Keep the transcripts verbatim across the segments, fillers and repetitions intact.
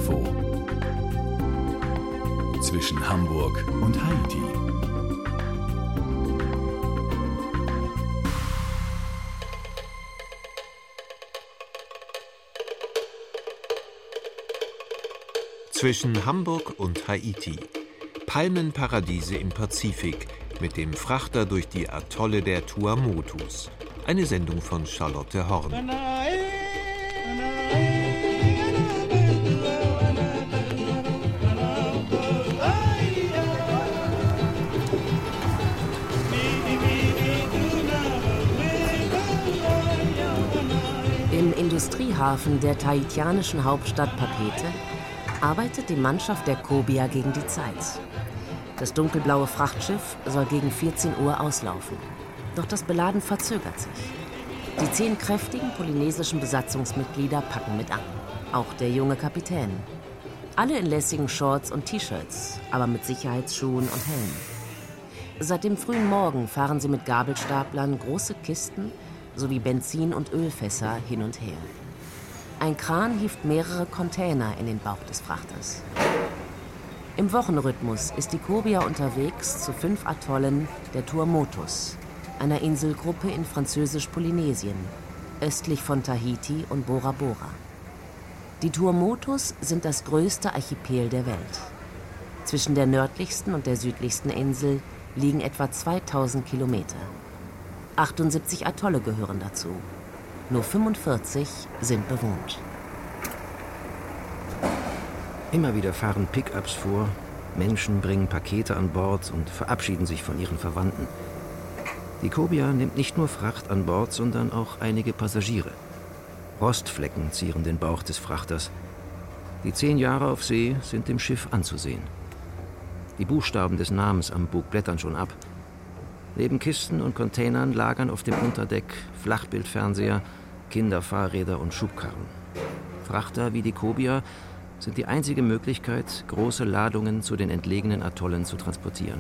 Info zwischen Hamburg und Haiti. Zwischen Hamburg und Haiti. Palmenparadiese im Pazifik mit dem Frachter durch die Atolle der Tuamotus. Eine Sendung von Charlotte Horn. Im Industriehafen der tahitianischen Hauptstadt Papeete arbeitet die Mannschaft der Cobia gegen die Zeit. Das dunkelblaue Frachtschiff soll gegen vierzehn Uhr auslaufen. Doch das Beladen verzögert sich. Die zehn kräftigen polynesischen Besatzungsmitglieder packen mit an. Auch der junge Kapitän. Alle in lässigen Shorts und T-Shirts, aber mit Sicherheitsschuhen und Helmen. Seit dem frühen Morgen fahren sie mit Gabelstaplern große Kisten sowie Benzin- und Ölfässer hin und her. Ein Kran hieft mehrere Container in den Bauch des Frachters. Im Wochenrhythmus ist die Cobia unterwegs zu fünf Atollen der Tuamotus, einer Inselgruppe in Französisch-Polynesien, östlich von Tahiti und Bora Bora. Die Tuamotus sind das größte Archipel der Welt. Zwischen der nördlichsten und der südlichsten Insel liegen etwa zweitausend Kilometer. achtundsiebzig Atolle gehören dazu. Nur fünfundvierzig sind bewohnt. Immer wieder fahren Pickups vor, Menschen bringen Pakete an Bord und verabschieden sich von ihren Verwandten. Die Cobia nimmt nicht nur Fracht an Bord, sondern auch einige Passagiere. Rostflecken zieren den Bauch des Frachters. Die zehn Jahre auf See sind dem Schiff anzusehen. Die Buchstaben des Namens am Bug blättern schon ab. Neben Kisten und Containern lagern auf dem Unterdeck Flachbildfernseher, Kinderfahrräder und Schubkarren. Frachter wie die Cobia sind die einzige Möglichkeit, große Ladungen zu den entlegenen Atollen zu transportieren.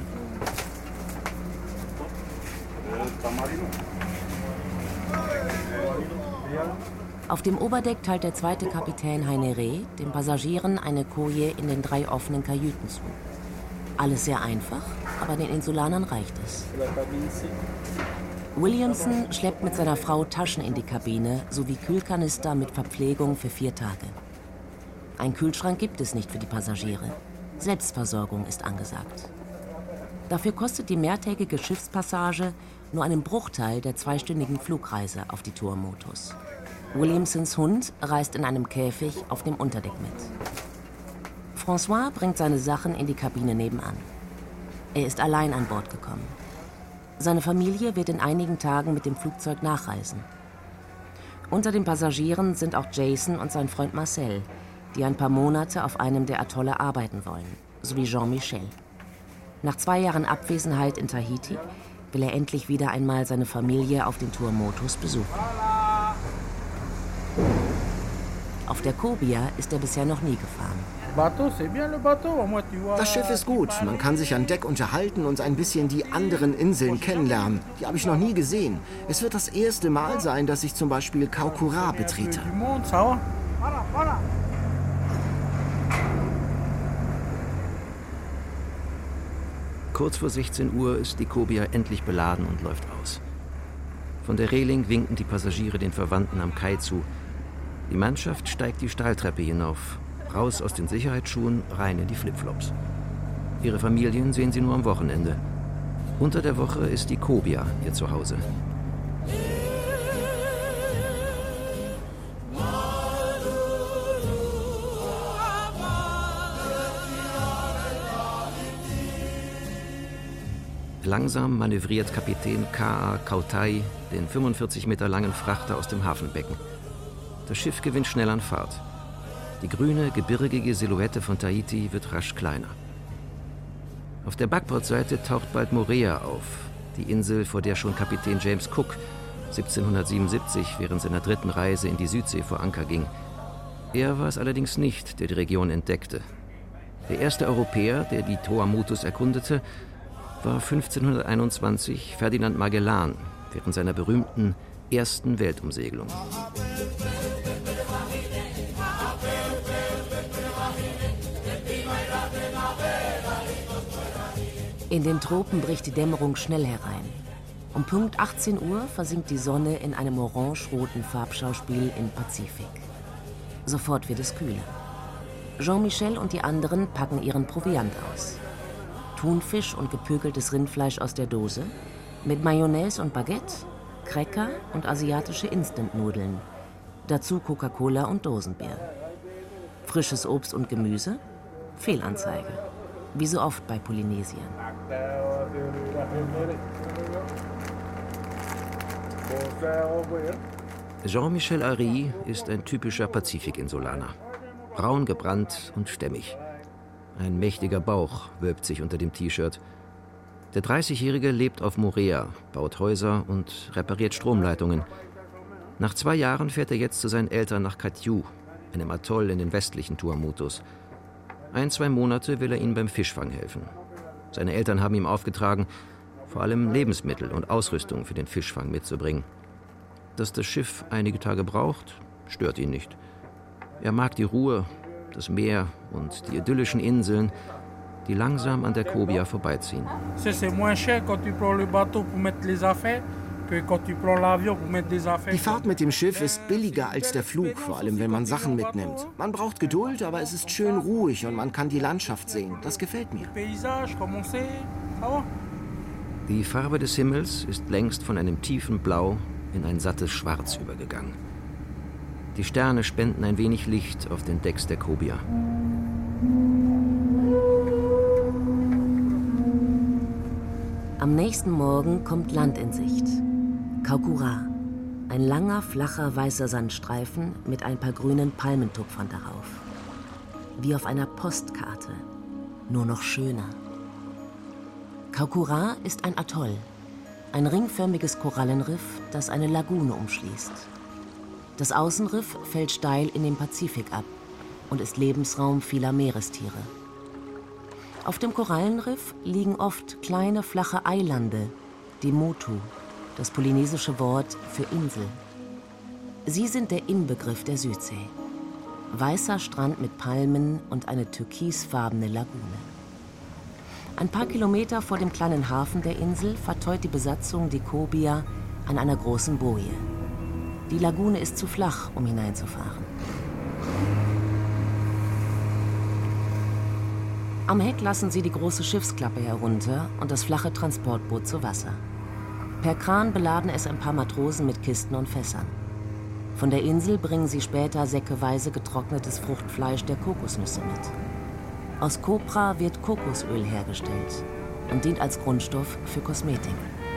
Auf dem Oberdeck teilt der zweite Kapitän Heineré den Passagieren eine Koje in den drei offenen Kajüten zu. Alles sehr einfach, aber den Insulanern reicht es. Williamson schleppt mit seiner Frau Taschen in die Kabine sowie Kühlkanister mit Verpflegung für vier Tage. Ein Kühlschrank gibt es nicht für die Passagiere. Selbstversorgung ist angesagt. Dafür kostet die mehrtägige Schiffspassage nur einen Bruchteil der zweistündigen Flugreise auf die Tuamotus. Williamsons Hund reist in einem Käfig auf dem Unterdeck mit. François bringt seine Sachen in die Kabine nebenan. Er ist allein an Bord gekommen. Seine Familie wird in einigen Tagen mit dem Flugzeug nachreisen. Unter den Passagieren sind auch Jason und sein Freund Marcel, die ein paar Monate auf einem der Atolle arbeiten wollen, sowie Jean-Michel. Nach zwei Jahren Abwesenheit in Tahiti will er endlich wieder einmal seine Familie auf den Tuamotus besuchen. Auf der Cobia ist er bisher noch nie gefahren. Das Schiff ist gut. Man kann sich an Deck unterhalten und ein bisschen die anderen Inseln kennenlernen. Die habe ich noch nie gesehen. Es wird das erste Mal sein, dass ich zum Beispiel Kaukura betrete. Kurz vor sechzehn Uhr ist die Cobia endlich beladen und läuft aus. Von der Reling winken die Passagiere den Verwandten am Kai zu. Die Mannschaft steigt die Stahltreppe hinauf. Raus aus den Sicherheitsschuhen, rein in die Flipflops. Ihre Familien sehen sie nur am Wochenende. Unter der Woche ist die Cobia ihr Zuhause. Langsam manövriert Kapitän K A Kautai den fünfundvierzig Meter langen Frachter aus dem Hafenbecken. Das Schiff gewinnt schnell an Fahrt. Die grüne, gebirgige Silhouette von Tahiti wird rasch kleiner. Auf der Backbordseite taucht bald Moorea auf, die Insel, vor der schon Kapitän James Cook siebzehnhundertsiebenundsiebzig während seiner dritten Reise in die Südsee vor Anker ging. Er war es allerdings nicht, der die Region entdeckte. Der erste Europäer, der die Tuamotus erkundete, war fünfzehnhunderteinundzwanzig Ferdinand Magellan während seiner berühmten ersten Weltumsegelung. In den Tropen bricht die Dämmerung schnell herein. Um Punkt achtzehn Uhr versinkt die Sonne in einem orange-roten Farbschauspiel im Pazifik. Sofort wird es kühler. Jean-Michel und die anderen packen ihren Proviant aus. Thunfisch und gepökeltes Rindfleisch aus der Dose, mit Mayonnaise und Baguette, Cracker und asiatische Instant-Nudeln. Dazu Coca-Cola und Dosenbier. Frisches Obst und Gemüse? Fehlanzeige. Wie so oft bei Polynesiern. Jean-Michel Ari ist ein typischer Pazifikinsulaner. Braun gebrannt und stämmig. Ein mächtiger Bauch wölbt sich unter dem T-Shirt. Der dreißigjährige lebt auf Moorea, baut Häuser und repariert Stromleitungen. Nach zwei Jahren fährt er jetzt zu seinen Eltern nach Kathu, einem Atoll in den westlichen Tuamotus. Ein, zwei Monate will er ihnen beim Fischfang helfen. Seine Eltern haben ihm aufgetragen, vor allem Lebensmittel und Ausrüstung für den Fischfang mitzubringen. Dass das Schiff einige Tage braucht, stört ihn nicht. Er mag die Ruhe, das Meer und die idyllischen Inseln, die langsam an der Cobia vorbeiziehen. Die Fahrt mit dem Schiff ist billiger als der Flug, vor allem wenn man Sachen mitnimmt. Man braucht Geduld, aber es ist schön ruhig und man kann die Landschaft sehen. Das gefällt mir. Die Farbe des Himmels ist längst von einem tiefen Blau in ein sattes Schwarz übergegangen. Die Sterne spenden ein wenig Licht auf den Decks der Cobia. Am nächsten Morgen kommt Land in Sicht. Kaukura, ein langer, flacher, weißer Sandstreifen mit ein paar grünen Palmentupfern darauf. Wie auf einer Postkarte, nur noch schöner. Kaukura ist ein Atoll, ein ringförmiges Korallenriff, das eine Lagune umschließt. Das Außenriff fällt steil in den Pazifik ab und ist Lebensraum vieler Meerestiere. Auf dem Korallenriff liegen oft kleine, flache Eilande, die Motu, das polynesische Wort für Insel. Sie sind der Inbegriff der Südsee. Weißer Strand mit Palmen und eine türkisfarbene Lagune. Ein paar Kilometer vor dem kleinen Hafen der Insel verteut die Besatzung die Cobia an einer großen Boje. Die Lagune ist zu flach, um hineinzufahren. Am Heck lassen sie die große Schiffsklappe herunter und das flache Transportboot zu Wasser. Per Kran beladen es ein paar Matrosen mit Kisten und Fässern. Von der Insel bringen sie später säckeweise getrocknetes Fruchtfleisch der Kokosnüsse mit. Aus Kopra wird Kokosöl hergestellt und dient als Grundstoff für Kosmetik.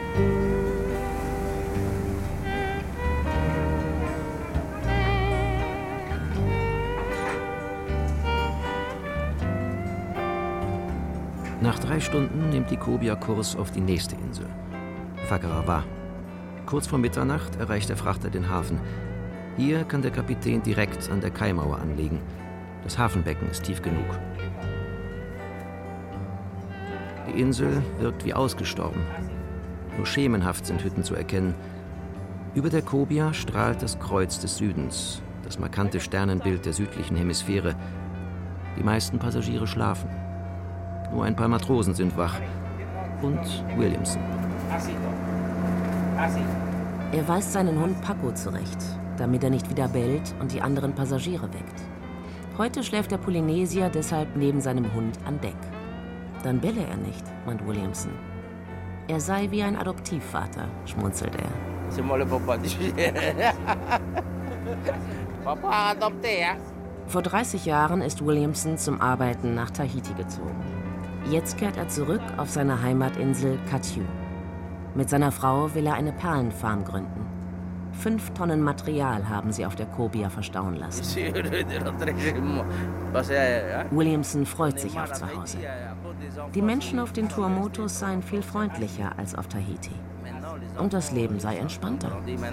Nach drei Stunden nimmt die Cobia Kurs auf die nächste Insel, Fakarawa. Kurz vor Mitternacht erreicht der Frachter den Hafen. Hier kann der Kapitän direkt an der Kaimauer anlegen. Das Hafenbecken ist tief genug. Die Insel wirkt wie ausgestorben. Nur schemenhaft sind Hütten zu erkennen. Über der Cobia strahlt das Kreuz des Südens, das markante Sternenbild der südlichen Hemisphäre. Die meisten Passagiere schlafen. Nur ein paar Matrosen sind wach. Und Williamson. Er weist seinen Hund Paco zurecht, damit er nicht wieder bellt und die anderen Passagiere weckt. Heute schläft der Polynesier deshalb neben seinem Hund an Deck. Dann belle er nicht, meint Williamson. Er sei wie ein Adoptivvater, schmunzelt er. Vor dreißig Jahren ist Williamson zum Arbeiten nach Tahiti gezogen. Jetzt kehrt er zurück auf seine Heimatinsel Kathu. Mit seiner Frau will er eine Perlenfarm gründen. Fünf Tonnen Material haben sie auf der Cobia verstauen lassen. Williamson freut sich auf Zuhause. Die Menschen auf den Tuamotus seien viel freundlicher als auf Tahiti. Und das Leben sei entspannter.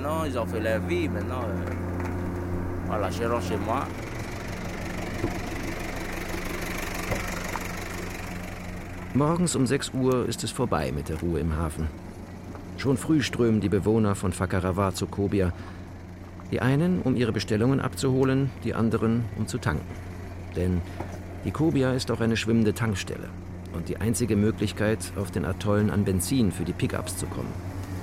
Morgens um sechs Uhr ist es vorbei mit der Ruhe im Hafen. Schon früh strömen die Bewohner von Fakarawa zur Cobia. Die einen, um ihre Bestellungen abzuholen, die anderen, um zu tanken. Denn die Cobia ist auch eine schwimmende Tankstelle. und die einzige Möglichkeit, auf den Atollen an Benzin für die Pickups zu kommen.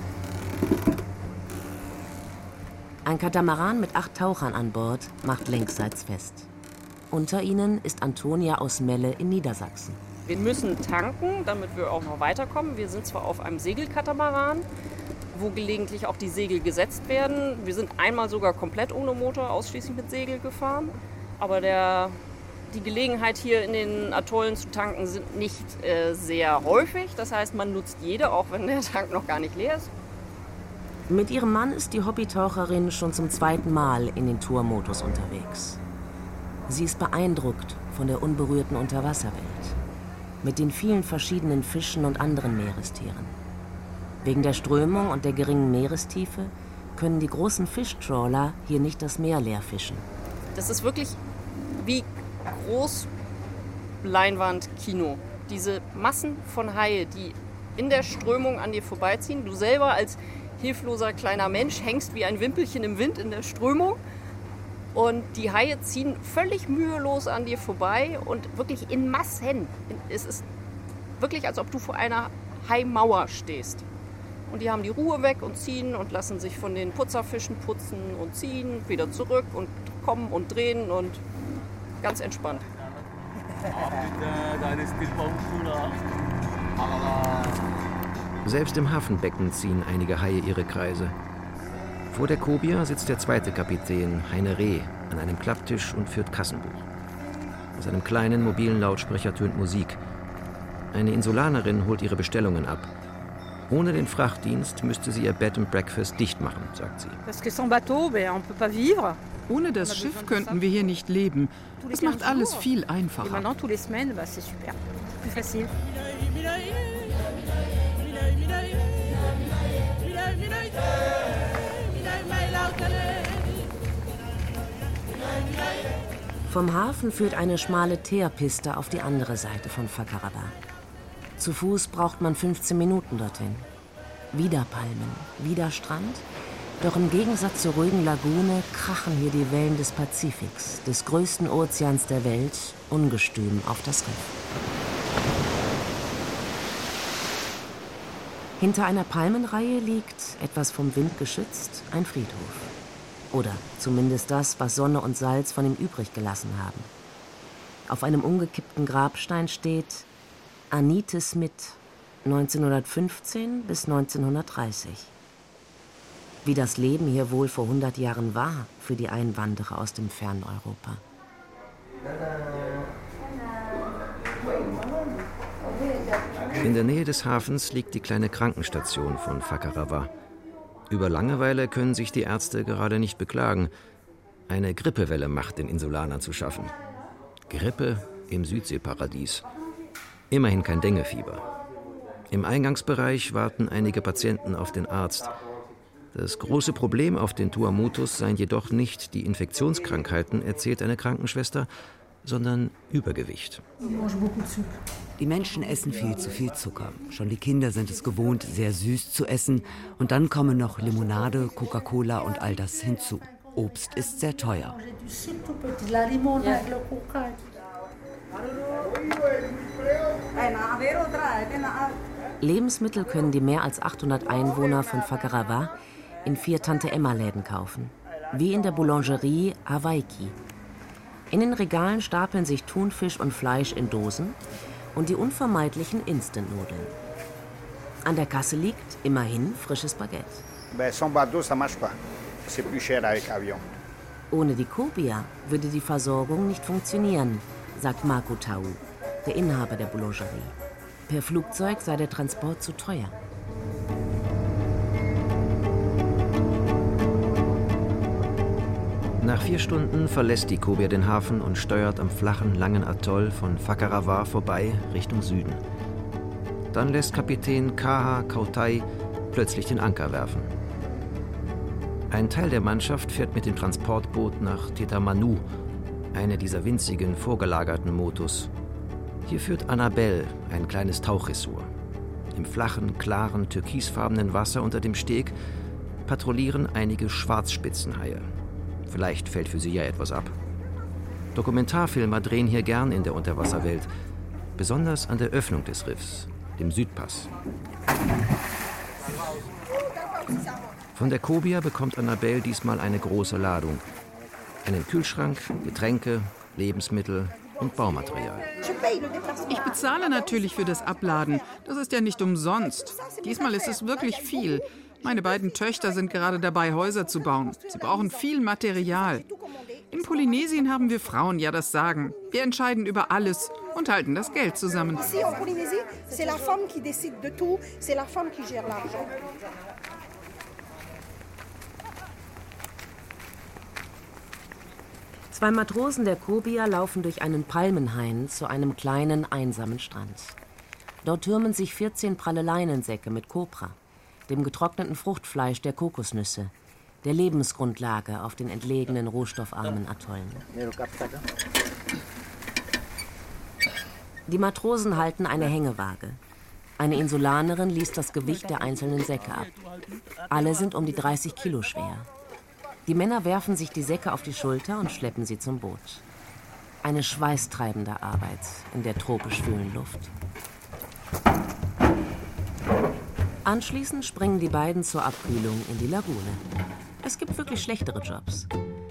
Ein Katamaran mit acht Tauchern an Bord macht längsseits fest. Unter ihnen ist Antonia aus Melle in Niedersachsen. Wir müssen tanken, damit wir auch noch weiterkommen. Wir sind zwar auf einem Segelkatamaran, wo gelegentlich auch die Segel gesetzt werden. Wir sind einmal sogar komplett ohne Motor, ausschließlich mit Segel gefahren. Aber der, die Gelegenheit, hier in den Atollen zu tanken, sind nicht äh, sehr häufig. Das heißt, man nutzt jede, auch wenn der Tank noch gar nicht leer ist. Mit ihrem Mann ist die Hobbytaucherin schon zum zweiten Mal in den Tourmodus unterwegs. Sie ist beeindruckt von der unberührten Unterwasserwelt, mit den vielen verschiedenen Fischen und anderen Meerestieren. Wegen der Strömung und der geringen Meerestiefe können die großen Fischtrawler hier nicht das Meer leer fischen. Das ist wirklich wie Großleinwandkino. Diese Massen von Haie, die in der Strömung an dir vorbeiziehen. Du selber als hilfloser kleiner Mensch hängst wie ein Wimpelchen im Wind in der Strömung. Und die Haie ziehen völlig mühelos an dir vorbei und wirklich in Massen. Es ist wirklich, als ob du vor einer Haimauer stehst. Und die haben die Ruhe weg und ziehen und lassen sich von den Putzerfischen putzen und ziehen, wieder zurück und kommen und drehen und ganz entspannt. Selbst im Hafenbecken ziehen einige Haie ihre Kreise. Vor der Cobia sitzt der zweite Kapitän, Heine Reh, an einem Klapptisch und führt Kassenbuch. Aus einem kleinen mobilen Lautsprecher tönt Musik. Eine Insulanerin holt ihre Bestellungen ab. Ohne den Frachtdienst müsste sie ihr Bed and Breakfast dicht machen, sagt sie. Ohne das Schiff könnten wir hier nicht leben. Es macht alles viel einfacher. Vom Hafen führt eine schmale Teerpiste auf die andere Seite von Fakarava. Zu Fuß braucht man fünfzehn Minuten dorthin. Wieder Palmen, wieder Strand. Doch im Gegensatz zur ruhigen Lagune krachen hier die Wellen des Pazifiks, des größten Ozeans der Welt, ungestüm auf das Riff. Hinter einer Palmenreihe liegt, etwas vom Wind geschützt, ein Friedhof. Oder zumindest das, was Sonne und Salz von ihm übrig gelassen haben. Auf einem umgekippten Grabstein steht Anite Smith, neunzehnhundertfünfzehn bis neunzehnhundertdreißig. Wie das Leben hier wohl vor hundert Jahren war für die Einwanderer aus dem fernen Europa. In der Nähe des Hafens liegt die kleine Krankenstation von Fakarava. Über Langeweile können sich die Ärzte gerade nicht beklagen. Eine Grippewelle macht den Insulanern zu schaffen. Grippe im Südseeparadies. Immerhin kein Denguefieber. Im Eingangsbereich warten einige Patienten auf den Arzt. Das große Problem auf den Tuamotus seien jedoch nicht die Infektionskrankheiten, erzählt eine Krankenschwester, sondern Übergewicht. Die Menschen essen viel zu viel Zucker. Schon die Kinder sind es gewohnt, sehr süß zu essen. Und dann kommen noch Limonade, Coca-Cola und all das hinzu. Obst ist sehr teuer. Lebensmittel können die mehr als achthundert Einwohner von Fakarava in vier Tante-Emma-Läden kaufen, wie in der Boulangerie Hawaiki. In den Regalen stapeln sich Thunfisch und Fleisch in Dosen und die unvermeidlichen Instant-Nudeln. An der Kasse liegt immerhin frisches Baguette. Ohne die Cobia würde die Versorgung nicht funktionieren, sagt Marco Tau, der Inhaber der Boulangerie. Per Flugzeug sei der Transport zu teuer. Nach vier Stunden verlässt die Cobia den Hafen und steuert am flachen, langen Atoll von Fakarava vorbei Richtung Süden. Dann lässt Kapitän K H Kautai plötzlich den Anker werfen. Ein Teil der Mannschaft fährt mit dem Transportboot nach Tetamanu, eine dieser winzigen, vorgelagerten Motus. Hier führt Annabelle ein kleines Tauchressort. Im flachen, klaren, türkisfarbenen Wasser unter dem Steg patrouillieren einige Schwarzspitzenhaie. Vielleicht fällt für sie ja etwas ab. Dokumentarfilmer drehen hier gern in der Unterwasserwelt. Besonders an der Öffnung des Riffs, dem Südpass. Von der Cobia bekommt Annabelle diesmal eine große Ladung. Einen Kühlschrank, Getränke, Lebensmittel und Baumaterial. Ich bezahle natürlich für das Abladen. Das ist ja nicht umsonst. Diesmal ist es wirklich viel. Meine beiden Töchter sind gerade dabei, Häuser zu bauen. Sie brauchen viel Material. In Polynesien haben wir Frauen ja das Sagen. Wir entscheiden über alles und halten das Geld zusammen. Zwei Matrosen der Cobia laufen durch einen Palmenhain zu einem kleinen, einsamen Strand. Dort türmen sich vierzehn pralle Leinensäcke mit Kopra, dem getrockneten Fruchtfleisch der Kokosnüsse, der Lebensgrundlage auf den entlegenen, rohstoffarmen Atollen. Die Matrosen halten eine Hängewaage. Eine Insulanerin liest das Gewicht der einzelnen Säcke ab. Alle sind um die dreißig Kilo schwer. Die Männer werfen sich die Säcke auf die Schulter und schleppen sie zum Boot. Eine schweißtreibende Arbeit in der tropisch schwülen Luft. Anschließend springen die beiden zur Abkühlung in die Lagune. Es gibt wirklich schlechtere Jobs.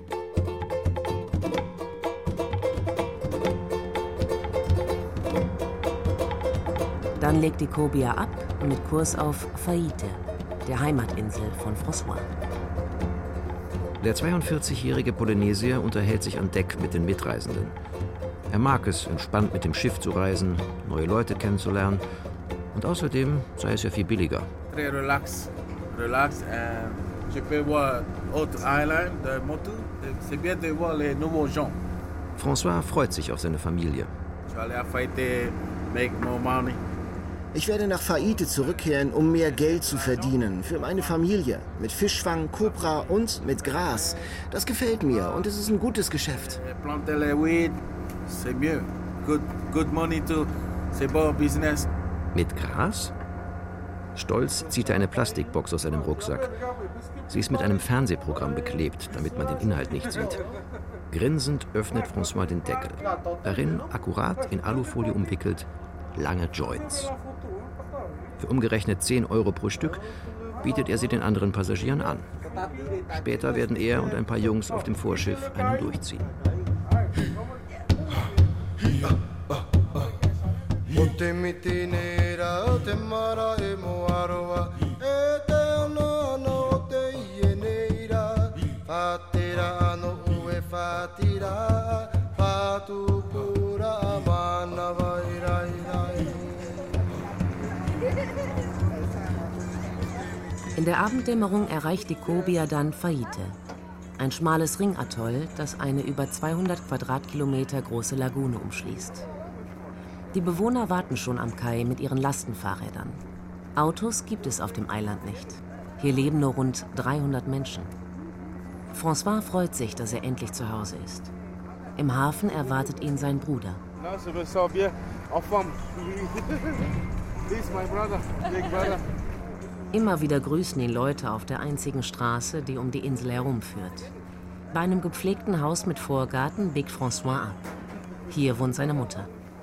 Dann legt die Cobia ab mit Kurs auf Faite, der Heimatinsel von François. Der zweiundvierzigjährige Polynesier unterhält sich an Deck mit den Mitreisenden. Er mag es, entspannt mit dem Schiff zu reisen, neue Leute kennenzulernen. Und außerdem sei es ja viel billiger. Relax, relax. Je peux voir autre island de Motu. C'est bien de voir les nouveaux gens. François freut sich auf seine Familie. Je vais aller à Faite, make more money. Ich werde nach Faite zurückkehren, um mehr Geld zu verdienen. Für meine Familie. Mit Fischfang, Kopra und mit Gras. Das gefällt mir und es ist ein gutes Geschäft. Planter les weed, c'est mieux. Good, good money too. C'est bon business. Mit Gras? Stolz zieht er eine Plastikbox aus seinem Rucksack. Sie ist mit einem Fernsehprogramm beklebt, damit man den Inhalt nicht sieht. Grinsend öffnet François den Deckel. Darin, akkurat in Alufolie umwickelt, lange Joints. Für umgerechnet zehn Euro pro Stück bietet er sie den anderen Passagieren an. Später werden er und ein paar Jungs auf dem Vorschiff einen durchziehen. In der Abenddämmerung erreicht die Cobia dann Faite, ein schmales Ringatoll, das eine über zweihundert Quadratkilometer große Lagune umschließt. Die Bewohner warten schon am Kai mit ihren Lastenfahrrädern. Autos gibt es auf dem Eiland nicht. Hier leben nur rund dreihundert Menschen. François freut sich, dass er endlich zu Hause ist. Im Hafen erwartet ihn sein Bruder. Immer wieder grüßen ihn Leute auf der einzigen Straße, die um die Insel herumführt. Bei einem gepflegten Haus mit Vorgarten biegt François ab. Hier wohnt seine Mutter.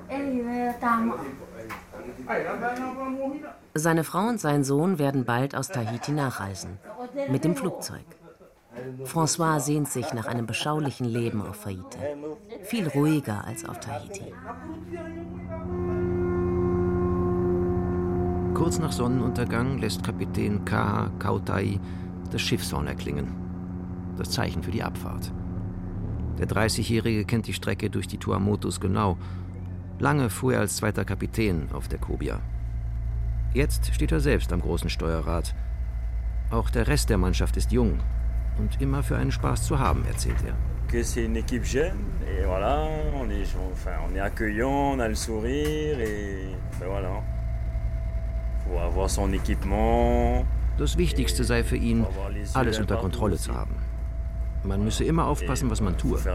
Seine Frau und sein Sohn werden bald aus Tahiti nachreisen. Mit dem Flugzeug. François sehnt sich nach einem beschaulichen Leben auf Faite. Viel ruhiger als auf Tahiti. Kurz nach Sonnenuntergang lässt Kapitän K H Kautai das Schiffshorn erklingen. Das Zeichen für die Abfahrt. Der dreißigjährige kennt die Strecke durch die Tuamotus genau. Lange fuhr er als zweiter Kapitän auf der Cobia. Jetzt steht er selbst am großen Steuerrad. Auch der Rest der Mannschaft ist jung und immer für einen Spaß zu haben, erzählt er. Que c'est une équipe jeune et voilà, on est, enfin, on est accueillant, on a le sourire et voilà. Faut avoir son équipement. Das Wichtigste sei für ihn, alles unter Kontrolle zu haben. Man müsse immer aufpassen, was man tue.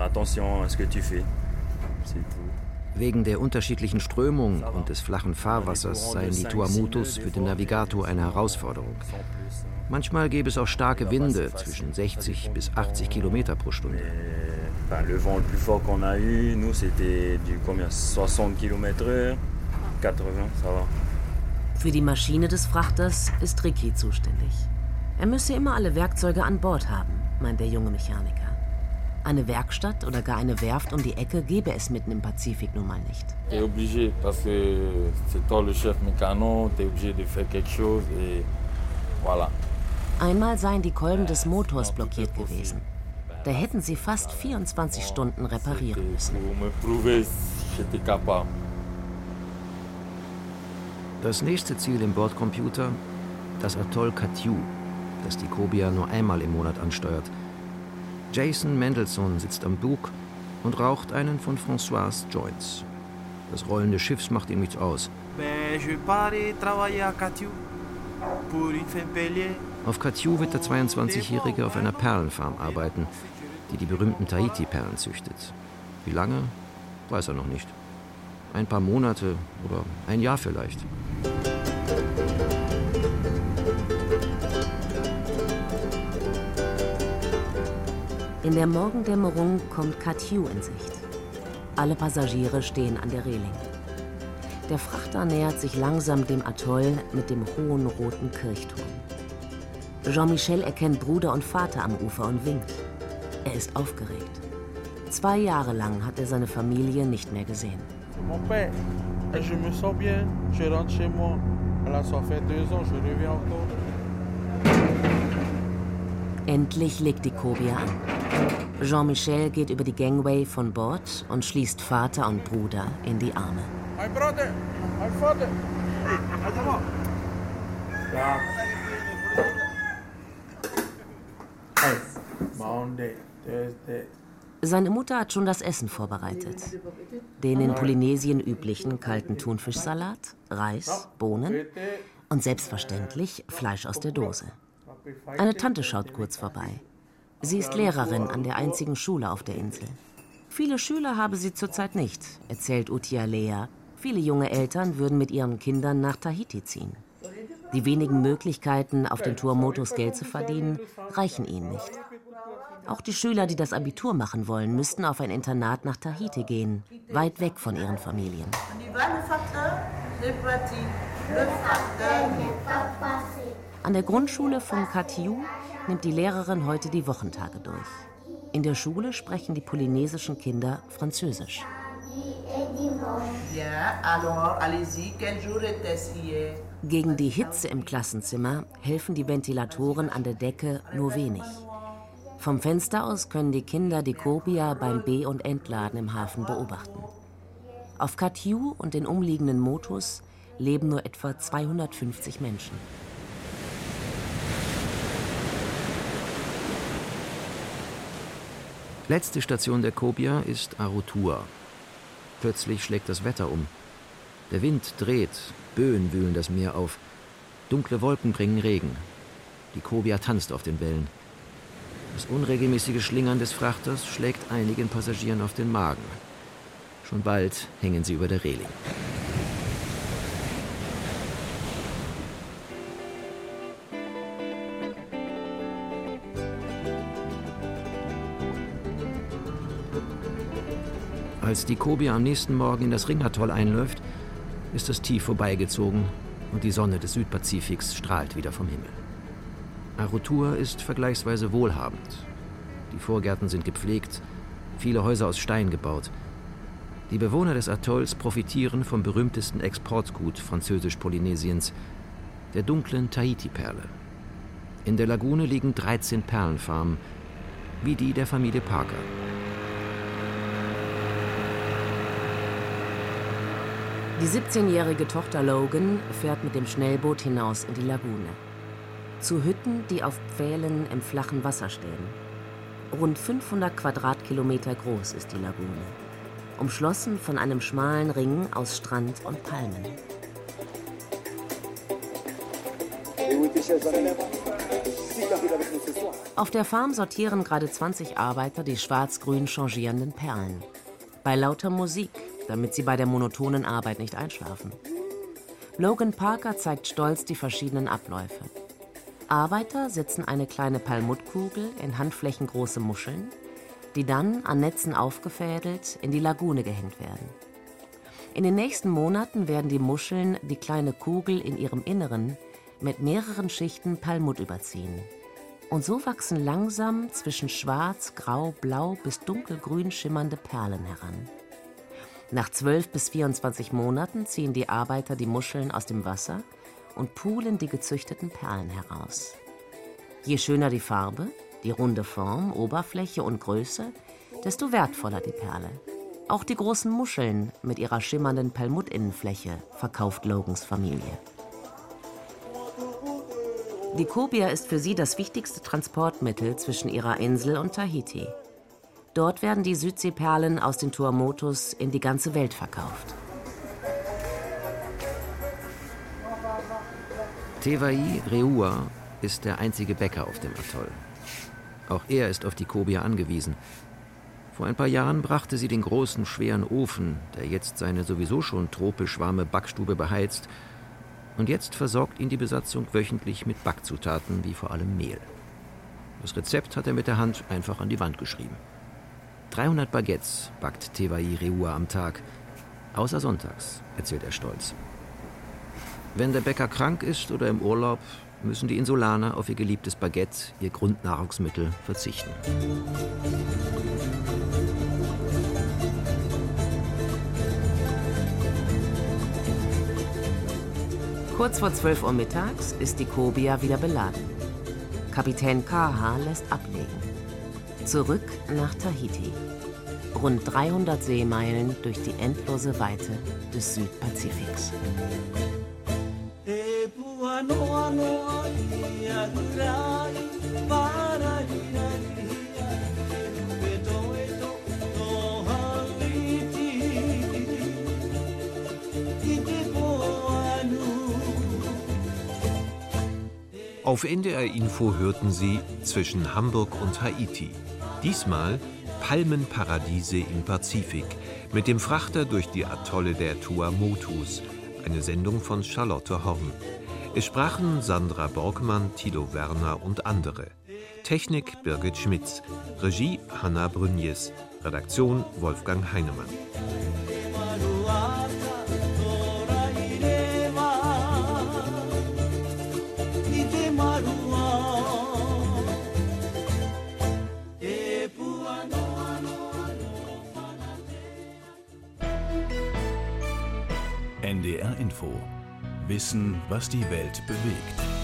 Wegen der unterschiedlichen Strömung und des flachen Fahrwassers seien die Tuamotus für den Navigator eine Herausforderung. Manchmal gäbe es auch starke Winde zwischen sechzig bis achtzig Kilometer pro Stunde. Le vent le plus fort qu'on a eu, nous, c'était du combien, soixante kilomètres heure. quatre-vingts, ça va. Für die Maschine des Frachters ist Ricky zuständig. Er müsse immer alle Werkzeuge an Bord haben, meint der junge Mechaniker. Eine Werkstatt oder gar eine Werft um die Ecke gäbe es mitten im Pazifik nun mal nicht. T'es obligé, parce que c'est toi le chef mécano, t'es obligé de faire quelque chose et voilà. Einmal seien die Kolben des Motors blockiert gewesen. Da hätten sie fast vierundzwanzig Stunden reparieren müssen. Das nächste Ziel im Bordcomputer, das Atoll Kathiou, das die Cobia nur einmal im Monat ansteuert. Jason Mendelssohn sitzt am Bug und raucht einen von François' Joints. Das Rollen des Schiffs macht ihm nichts aus. Auf Kathiou wird der zweiundzwanzigjährige auf einer Perlenfarm arbeiten, die die berühmten Tahiti-Perlen züchtet. Wie lange, weiß er noch nicht. Ein paar Monate oder ein Jahr vielleicht. In der Morgendämmerung kommt Kathiou in Sicht. Alle Passagiere stehen an der Reling. Der Frachter nähert sich langsam dem Atoll mit dem hohen roten Kirchturm. Jean-Michel erkennt Bruder und Vater am Ufer und winkt. Er ist aufgeregt. Zwei Jahre lang hat er seine Familie nicht mehr gesehen. Mon père, et je me sens bien, je rentre chez moi. Là, ça fait deux ans, je reviens encore. Endlich legt die Cobia an. Jean-Michel geht über die Gangway von Bord und schließt Vater und Bruder in die Arme. My brother, my father. Ja. Monday, Thursday. Seine Mutter hat schon das Essen vorbereitet. Den in Polynesien üblichen kalten Thunfischsalat, Reis, Bohnen und selbstverständlich Fleisch aus der Dose. Eine Tante schaut kurz vorbei. Sie ist Lehrerin an der einzigen Schule auf der Insel. Viele Schüler habe sie zurzeit nicht, erzählt Utia Lea. Viele junge Eltern würden mit ihren Kindern nach Tahiti ziehen. Die wenigen Möglichkeiten, auf den Tuamotus Geld zu verdienen, reichen ihnen nicht. Auch die Schüler, die das Abitur machen wollen, müssten auf ein Internat nach Tahiti gehen, weit weg von ihren Familien. An der Grundschule von Kathiou nimmt die Lehrerin heute die Wochentage durch. In der Schule sprechen die polynesischen Kinder Französisch. Gegen die Hitze im Klassenzimmer helfen die Ventilatoren an der Decke nur wenig. Vom Fenster aus können die Kinder die Cobia beim Be- und Entladen im Hafen beobachten. Auf Kathiou und den umliegenden Motus leben nur etwa zweihundertfünfzig Menschen. Letzte Station der Cobia ist Arotua. Plötzlich schlägt das Wetter um. Der Wind dreht, Böen wühlen das Meer auf. Dunkle Wolken bringen Regen. Die Cobia tanzt auf den Wellen. Das unregelmäßige Schlingern des Frachters schlägt einigen Passagieren auf den Magen. Schon bald hängen sie über der Reling. Als die Cobia am nächsten Morgen in das Ringatoll einläuft, ist das Tief vorbeigezogen und die Sonne des Südpazifiks strahlt wieder vom Himmel. Arotua ist vergleichsweise wohlhabend. Die Vorgärten sind gepflegt, viele Häuser aus Stein gebaut. Die Bewohner des Atolls profitieren vom berühmtesten Exportgut Französisch-Polynesiens, der dunklen Tahiti-Perle. In der Lagune liegen dreizehn Perlenfarmen, wie die der Familie Parker. Die siebzehnjährige Tochter Logan fährt mit dem Schnellboot hinaus in die Lagune. Zu Hütten, die auf Pfählen im flachen Wasser stehen. Rund fünfhundert Quadratkilometer groß ist die Lagune, umschlossen von einem schmalen Ring aus Strand und Palmen. Auf der Farm sortieren gerade zwanzig Arbeiter die schwarz-grün changierenden Perlen. Bei lauter Musik, damit sie bei der monotonen Arbeit nicht einschlafen. Logan Parker zeigt stolz die verschiedenen Abläufe. Arbeiter setzen eine kleine Perlmuttkugel in handflächengroße Muscheln, die dann an Netzen aufgefädelt in die Lagune gehängt werden. In den nächsten Monaten werden die Muscheln die kleine Kugel in ihrem Inneren mit mehreren Schichten Perlmutt überziehen. Und so wachsen langsam zwischen schwarz, grau, blau bis dunkelgrün schimmernde Perlen heran. Nach zwölf bis vierundzwanzig Monaten ziehen die Arbeiter die Muscheln aus dem Wasser und pulen die gezüchteten Perlen heraus. Je schöner die Farbe, die runde Form, Oberfläche und Größe, desto wertvoller die Perle. Auch die großen Muscheln mit ihrer schimmernden Perlmuttinnenfläche verkauft Logans Familie. Die Cobia ist für sie das wichtigste Transportmittel zwischen ihrer Insel und Tahiti. Dort werden die Südseeperlen aus den Tuamotus in die ganze Welt verkauft. Tewai Reua ist der einzige Bäcker auf dem Atoll. Auch er ist auf die Cobia angewiesen. Vor ein paar Jahren brachte sie den großen, schweren Ofen, der jetzt seine sowieso schon tropisch warme Backstube beheizt. Und jetzt versorgt ihn die Besatzung wöchentlich mit Backzutaten, wie vor allem Mehl. Das Rezept hat er mit der Hand einfach an die Wand geschrieben. dreihundert Baguettes backt Tewai Reua am Tag. Außer sonntags, erzählt er stolz. Wenn der Bäcker krank ist oder im Urlaub, müssen die Insulaner auf ihr geliebtes Baguette, ihr Grundnahrungsmittel, verzichten. Kurz vor zwölf Uhr mittags ist die Cobia wieder beladen. Kapitän Kaha lässt ablegen. Zurück nach Tahiti. Rund dreihundert Seemeilen durch die endlose Weite des Südpazifiks. Auf N D R Info hörten Sie Zwischen Hamburg und Haiti. Diesmal Palmenparadiese im Pazifik mit dem Frachter durch die Atolle der Tuamotus. Eine Sendung von Charlotte Horn. Es sprachen Sandra Borgmann, Thilo Werner und andere. Technik Birgit Schmitz. Regie Hanna Brünjes. Redaktion Wolfgang Heinemann. N D R Info. Wissen, was die Welt bewegt.